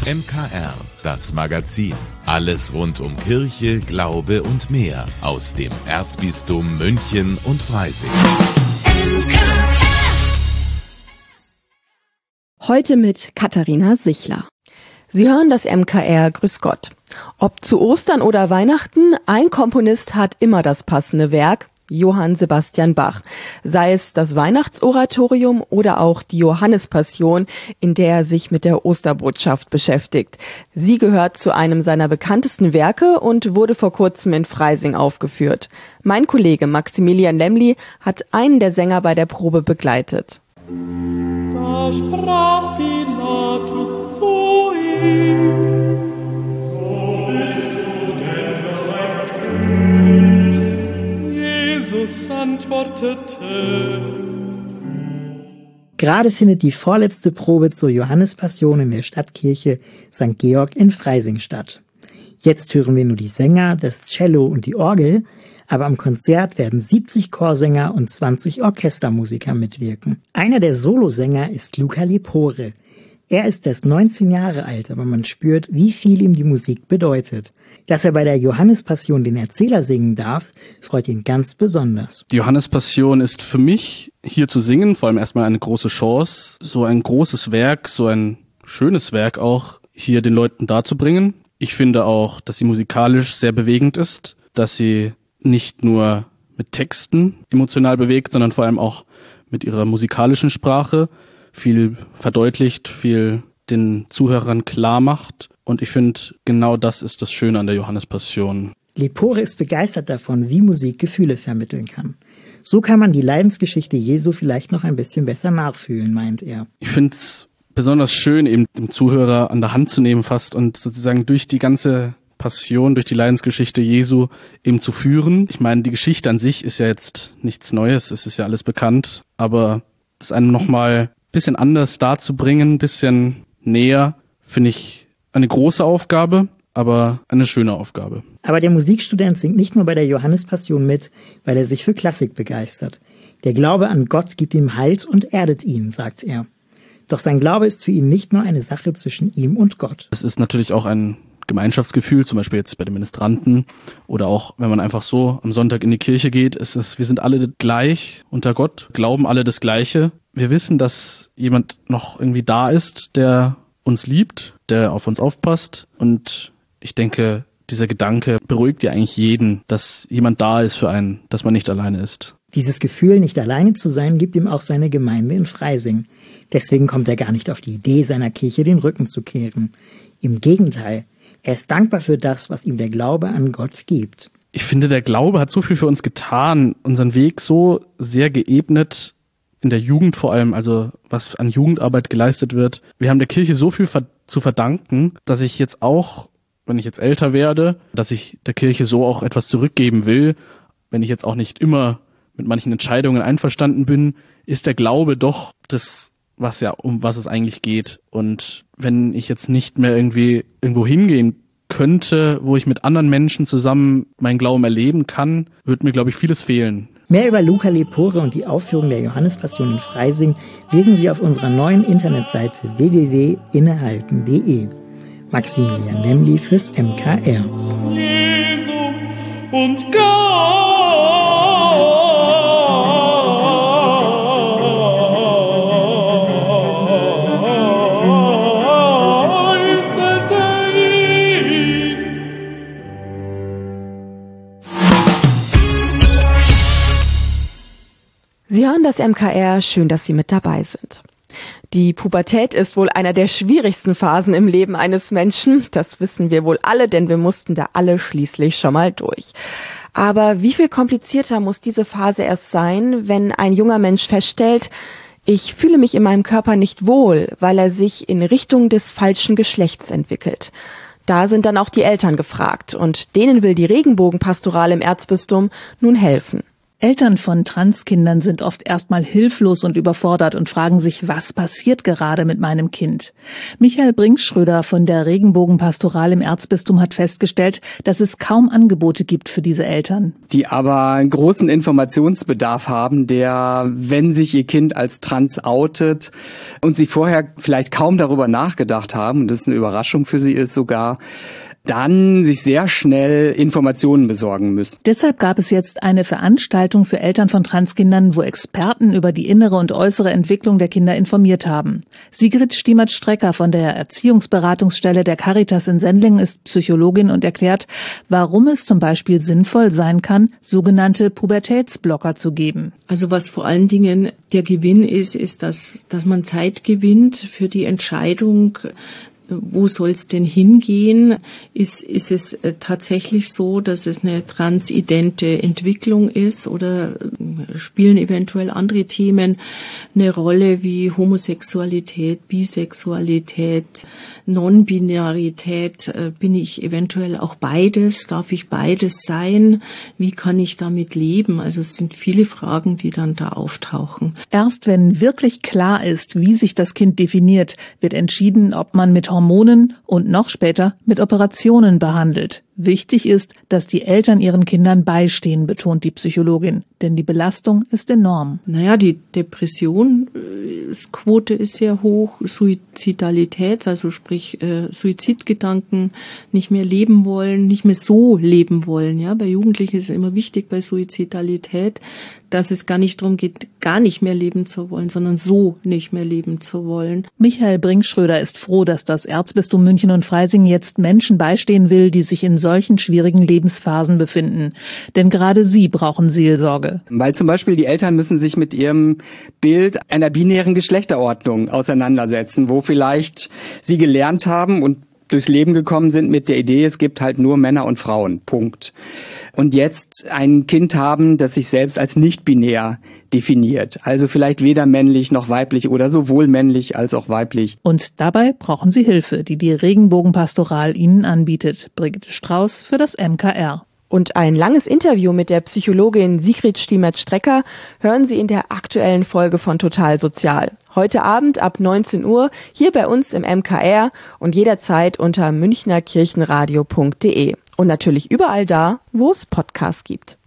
MKR, das Magazin. Alles rund um Kirche, Glaube und mehr aus dem Erzbistum München und Freising. Heute mit Katharina Sichler. Sie hören das MKR Grüß Gott. Ob zu Ostern oder Weihnachten, ein Komponist hat immer das passende Werk, Johann Sebastian Bach. Sei es das Weihnachtsoratorium oder auch die Johannespassion, in der er sich mit der Osterbotschaft beschäftigt. Sie gehört zu einem seiner bekanntesten Werke und wurde vor kurzem in Freising aufgeführt. Mein Kollege Maximilian Lemli hat einen der Sänger bei der Probe begleitet. Da sprach Pilatus zu ihm: So bist du denn bereit? Jesus antwortete: Gerade findet die vorletzte Probe zur Johannespassion in der Stadtkirche St. Georg in Freising statt. Jetzt hören wir nur die Sänger, das Cello und die Orgel, aber am Konzert werden 70 Chorsänger und 20 Orchestermusiker mitwirken. Einer der Solosänger ist Luca Lepore. Er ist erst 19 Jahre alt, aber man spürt, wie viel ihm die Musik bedeutet. Dass er bei der Johannespassion den Erzähler singen darf, freut ihn ganz besonders. Die Johannespassion ist für mich, hier zu singen, vor allem erstmal eine große Chance, so ein großes Werk, so ein schönes Werk auch, hier den Leuten darzubringen. Ich finde auch, dass sie musikalisch sehr bewegend ist, dass sie nicht nur mit Texten emotional bewegt, sondern vor allem auch mit ihrer musikalischen Sprache viel verdeutlicht, viel den Zuhörern klar macht. Und ich finde, genau das ist das Schöne an der Johannespassion. Lepore ist begeistert davon, wie Musik Gefühle vermitteln kann. So kann man die Leidensgeschichte Jesu vielleicht noch ein bisschen besser nachfühlen, meint er. Ich finde es besonders schön, eben den Zuhörer an der Hand zu nehmen fast und sozusagen durch die ganze Passion, durch die Leidensgeschichte Jesu eben zu führen. Ich meine, die Geschichte an sich ist ja jetzt nichts Neues, es ist ja alles bekannt, aber das einem nochmal ein bisschen anders darzubringen, ein bisschen näher, finde ich eine große Aufgabe, aber eine schöne Aufgabe. Aber der Musikstudent singt nicht nur bei der Johannespassion mit, weil er sich für Klassik begeistert. Der Glaube an Gott gibt ihm Halt und erdet ihn, sagt er. Doch sein Glaube ist für ihn nicht nur eine Sache zwischen ihm und Gott. Es ist natürlich auch ein Gemeinschaftsgefühl, zum Beispiel jetzt bei den Ministranten oder auch, wenn man einfach so am Sonntag in die Kirche geht, ist es, wir sind alle gleich unter Gott, glauben alle das Gleiche. Wir wissen, dass jemand noch irgendwie da ist, der uns liebt, der auf uns aufpasst, und ich denke, dieser Gedanke beruhigt ja eigentlich jeden, dass jemand da ist für einen, dass man nicht alleine ist. Dieses Gefühl, nicht alleine zu sein, gibt ihm auch seine Gemeinde in Freising. Deswegen kommt er gar nicht auf die Idee, seiner Kirche den Rücken zu kehren. Im Gegenteil, er ist dankbar für das, was ihm der Glaube an Gott gibt. Ich finde, der Glaube hat so viel für uns getan, unseren Weg so sehr geebnet, in der Jugend vor allem, also was an Jugendarbeit geleistet wird. Wir haben der Kirche so viel zu verdanken, dass ich jetzt auch, wenn ich jetzt älter werde, dass ich der Kirche so auch etwas zurückgeben will. Wenn ich jetzt auch nicht immer mit manchen Entscheidungen einverstanden bin, ist der Glaube doch das, um was es eigentlich geht. Und wenn ich jetzt nicht mehr irgendwie irgendwo hingehen könnte, wo ich mit anderen Menschen zusammen meinen Glauben erleben kann, wird mir, glaube ich, vieles fehlen. Mehr über Luca Lepore und die Aufführung der Johannespassion in Freising lesen Sie auf unserer neuen Internetseite www.innehalten.de. Maximilian Lemli fürs MKR. Jesu und Gott. Sie hören das MKR, schön, dass Sie mit dabei sind. Die Pubertät ist wohl einer der schwierigsten Phasen im Leben eines Menschen. Das wissen wir wohl alle, denn wir mussten da alle schließlich schon mal durch. Aber wie viel komplizierter muss diese Phase erst sein, wenn ein junger Mensch feststellt, ich fühle mich in meinem Körper nicht wohl, weil er sich in Richtung des falschen Geschlechts entwickelt. Da sind dann auch die Eltern gefragt und denen will die Regenbogenpastoral im Erzbistum nun helfen. Eltern von Transkindern sind oft erstmal hilflos und überfordert und fragen sich, was passiert gerade mit meinem Kind? Michael Brinkschröder von der Regenbogenpastoral im Erzbistum hat festgestellt, dass es kaum Angebote gibt für diese Eltern. Die aber einen großen Informationsbedarf haben, der, wenn sich ihr Kind als trans outet und sie vorher vielleicht kaum darüber nachgedacht haben, und das eine Überraschung für sie ist sogar, dann sich sehr schnell Informationen besorgen müssen. Deshalb gab es jetzt eine Veranstaltung für Eltern von Transkindern, wo Experten über die innere und äußere Entwicklung der Kinder informiert haben. Sigrid Stiemert-Strecker von der Erziehungsberatungsstelle der Caritas in Sendling ist Psychologin und erklärt, warum es zum Beispiel sinnvoll sein kann, sogenannte Pubertätsblocker zu geben. Also was vor allen Dingen der Gewinn ist, dass man Zeit gewinnt für die Entscheidung, wo soll es denn hingehen? Ist es tatsächlich so, dass es eine transidente Entwicklung ist oder spielen eventuell andere Themen eine Rolle wie Homosexualität, Bisexualität, Non-Binarität? Bin ich eventuell auch beides? Darf ich beides sein? Wie kann ich damit leben? Also es sind viele Fragen, die dann da auftauchen. Erst wenn wirklich klar ist, wie sich das Kind definiert, wird entschieden, ob man mit Hormonen und noch später mit Operationen behandelt. Wichtig ist, dass die Eltern ihren Kindern beistehen, betont die Psychologin, denn die Belastung ist enorm. Naja, die Depressionsquote ist sehr hoch, Suizidalität, also sprich Suizidgedanken, nicht mehr leben wollen, nicht mehr so leben wollen. Ja, bei Jugendlichen ist es immer wichtig bei Suizidalität, dass es gar nicht darum geht, gar nicht mehr leben zu wollen, sondern so nicht mehr leben zu wollen. Michael Brinkschröder ist froh, dass das Erzbistum München und Freising jetzt Menschen beistehen will, die sich in solchen schwierigen Lebensphasen befinden. Denn gerade sie brauchen Seelsorge. Weil zum Beispiel die Eltern müssen sich mit ihrem Bild einer binären Geschlechterordnung auseinandersetzen, wo vielleicht sie gelernt haben und durchs Leben gekommen sind mit der Idee, es gibt halt nur Männer und Frauen, Punkt. Und jetzt ein Kind haben, das sich selbst als nicht-binär definiert. Also vielleicht weder männlich noch weiblich oder sowohl männlich als auch weiblich. Und dabei brauchen sie Hilfe, die die Regenbogenpastoral ihnen anbietet. Brigitte Strauß für das MKR. Und ein langes Interview mit der Psychologin Sigrid Stiemert-Strecker hören Sie in der aktuellen Folge von Total Sozial. Heute Abend ab 19 Uhr hier bei uns im MKR und jederzeit unter münchnerkirchenradio.de. Und natürlich überall da, wo es Podcasts gibt.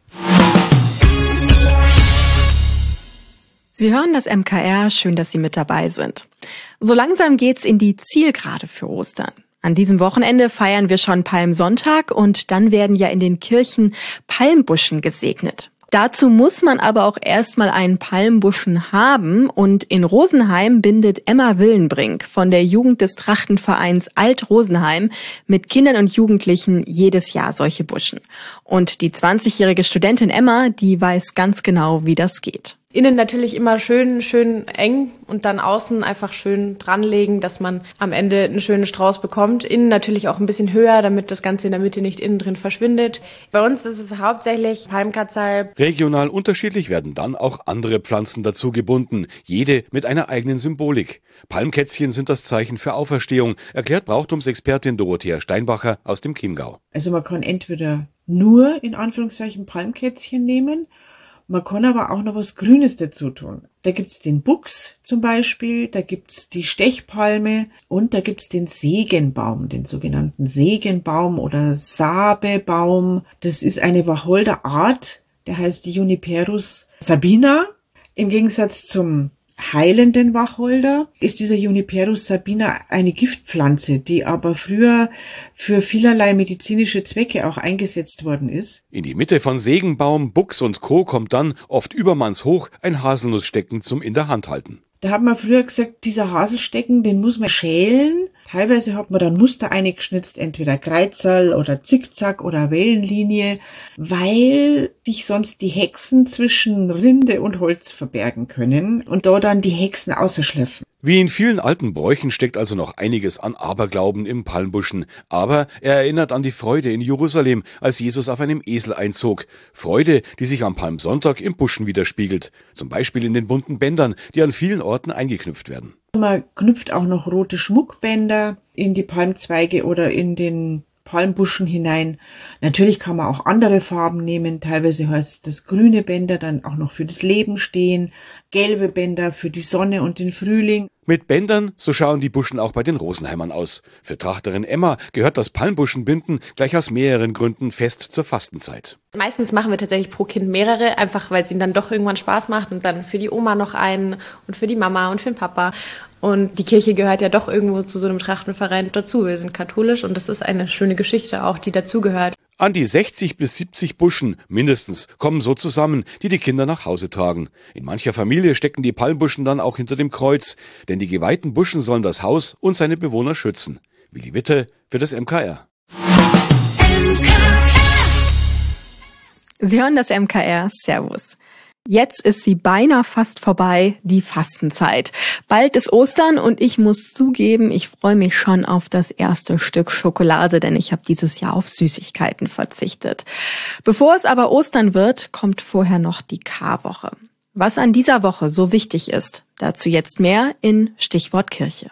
Sie hören das MKR, schön, dass Sie mit dabei sind. So langsam geht's in die Zielgerade für Ostern. An diesem Wochenende feiern wir schon Palmsonntag und dann werden ja in den Kirchen Palmbuschen gesegnet. Dazu muss man aber auch erstmal einen Palmbuschen haben und in Rosenheim bindet Emma Willenbrink von der Jugend des Trachtenvereins Alt-Rosenheim mit Kindern und Jugendlichen jedes Jahr solche Buschen. Und die 20-jährige Studentin Emma, die weiß ganz genau, wie das geht. Innen natürlich immer schön eng und dann außen einfach schön dranlegen, dass man am Ende einen schönen Strauß bekommt. Innen natürlich auch ein bisschen höher, damit das Ganze in der Mitte nicht innen drin verschwindet. Bei uns ist es hauptsächlich Palmkatzalb. Regional unterschiedlich werden dann auch andere Pflanzen dazu gebunden, jede mit einer eigenen Symbolik. Palmkätzchen sind das Zeichen für Auferstehung, erklärt Brauchtumsexpertin Dorothea Steinbacher aus dem Chiemgau. Also man kann entweder nur in Anführungszeichen Palmkätzchen nehmen, man kann aber auch noch was Grünes dazu tun. Da gibt's den Buchs zum Beispiel, da gibt's die Stechpalme und da gibt's den Segenbaum, den sogenannten Segenbaum oder Sabebaum. Das ist eine Wacholderart, der heißt die Juniperus sabina. Im Gegensatz zum heilenden Wacholder ist dieser Juniperus sabina eine Giftpflanze, die aber früher für vielerlei medizinische Zwecke auch eingesetzt worden ist. In die Mitte von Segenbaum, Buchs und Co. kommt dann, oft übermannshoch, ein Haselnussstecken zum in der Hand halten. Da hat man früher gesagt, dieser Haselstecken, den muss man schälen. Teilweise hat man dann Muster eingeschnitzt, entweder Kreuzerl oder Zickzack oder Wellenlinie, weil sich sonst die Hexen zwischen Rinde und Holz verbergen können und da dann die Hexen ausschlüpfen. Wie in vielen alten Bräuchen steckt also noch einiges an Aberglauben im Palmbuschen. Aber er erinnert an die Freude in Jerusalem, als Jesus auf einem Esel einzog. Freude, die sich am Palmsonntag im Buschen widerspiegelt. Zum Beispiel in den bunten Bändern, die an vielen Orten eingeknüpft werden. Man knüpft auch noch rote Schmuckbänder in die Palmzweige oder in den Palmbuschen hinein. Natürlich kann man auch andere Farben nehmen. Teilweise heißt es, dass grüne Bänder dann auch noch für das Leben stehen, gelbe Bänder für die Sonne und den Frühling. Mit Bändern, so schauen die Buschen auch bei den Rosenheimern aus. Für Trachterin Emma gehört das Palmbuschenbinden gleich aus mehreren Gründen fest zur Fastenzeit. Meistens machen wir tatsächlich pro Kind mehrere, einfach weil es ihnen dann doch irgendwann Spaß macht und dann für die Oma noch einen und für die Mama und für den Papa. Und die Kirche gehört ja doch irgendwo zu so einem Trachtenverein dazu. Wir sind katholisch und das ist eine schöne Geschichte auch, die dazugehört. An die 60 bis 70 Buschen mindestens kommen so zusammen, die die Kinder nach Hause tragen. In mancher Familie stecken die Palmbuschen dann auch hinter dem Kreuz, denn die geweihten Buschen sollen das Haus und seine Bewohner schützen. Willi Witte für das MKR. Sie hören das MKR. Servus. Jetzt ist sie beinahe fast vorbei, die Fastenzeit. Bald ist Ostern und ich muss zugeben, ich freue mich schon auf das erste Stück Schokolade, denn ich habe dieses Jahr auf Süßigkeiten verzichtet. Bevor es aber Ostern wird, kommt vorher noch die Karwoche. Was an dieser Woche so wichtig ist, dazu jetzt mehr in Stichwort Kirche.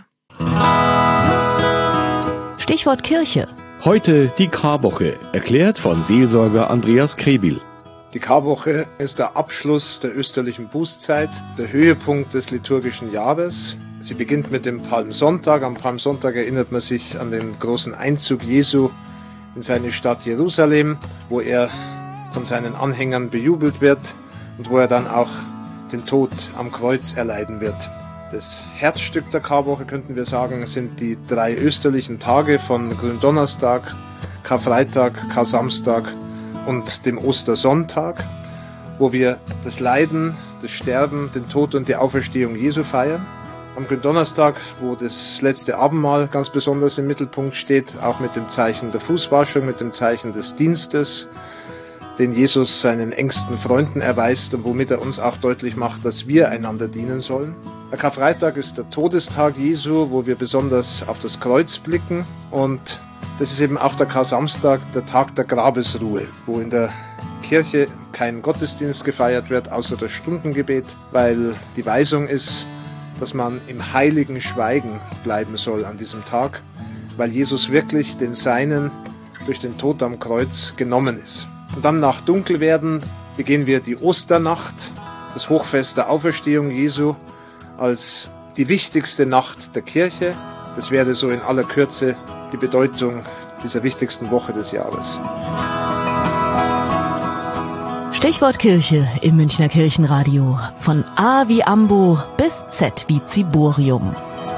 Stichwort Kirche. Heute die Karwoche, erklärt von Seelsorger Andreas Krebil. Die Karwoche ist der Abschluss der österlichen Bußzeit, der Höhepunkt des liturgischen Jahres. Sie beginnt mit dem Palmsonntag. Am Palmsonntag erinnert man sich an den großen Einzug Jesu in seine Stadt Jerusalem, wo er von seinen Anhängern bejubelt wird und wo er dann auch den Tod am Kreuz erleiden wird. Das Herzstück der Karwoche, könnten wir sagen, sind die 3 österlichen Tage von Gründonnerstag, Karfreitag, Karsamstag und dem Ostersonntag, wo wir das Leiden, das Sterben, den Tod und die Auferstehung Jesu feiern. Am Gründonnerstag, wo das letzte Abendmahl ganz besonders im Mittelpunkt steht, auch mit dem Zeichen der Fußwaschung, mit dem Zeichen des Dienstes, den Jesus seinen engsten Freunden erweist und womit er uns auch deutlich macht, dass wir einander dienen sollen. Der Karfreitag ist der Todestag Jesu, wo wir besonders auf das Kreuz blicken, und das ist eben auch der Karsamstag, der Tag der Grabesruhe, wo in der Kirche kein Gottesdienst gefeiert wird, außer das Stundengebet, weil die Weisung ist, dass man im heiligen Schweigen bleiben soll an diesem Tag, weil Jesus wirklich den Seinen durch den Tod am Kreuz genommen ist. Und dann nach Dunkelwerden begehen wir die Osternacht, das Hochfest der Auferstehung Jesu, als die wichtigste Nacht der Kirche. Das wäre so in aller Kürze die Bedeutung dieser wichtigsten Woche des Jahres. Stichwort Kirche im Münchner Kirchenradio. Von A wie Ambo bis Z wie Ziborium.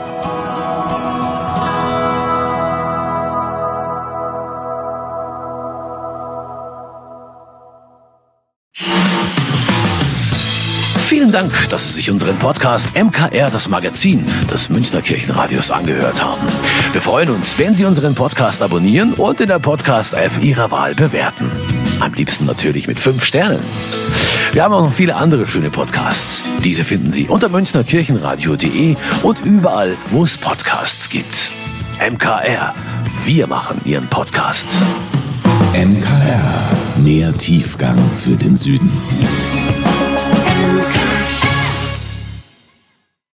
Vielen Dank, dass Sie sich unseren Podcast MKR, das Magazin des Münchner Kirchenradios, angehört haben. Wir freuen uns, wenn Sie unseren Podcast abonnieren und in der Podcast-App Ihrer Wahl bewerten. Am liebsten natürlich mit 5 Sternen. Wir haben auch noch viele andere schöne Podcasts. Diese finden Sie unter münchnerkirchenradio.de und überall, wo es Podcasts gibt. MKR, wir machen Ihren Podcast. MKR, mehr Tiefgang für den Süden.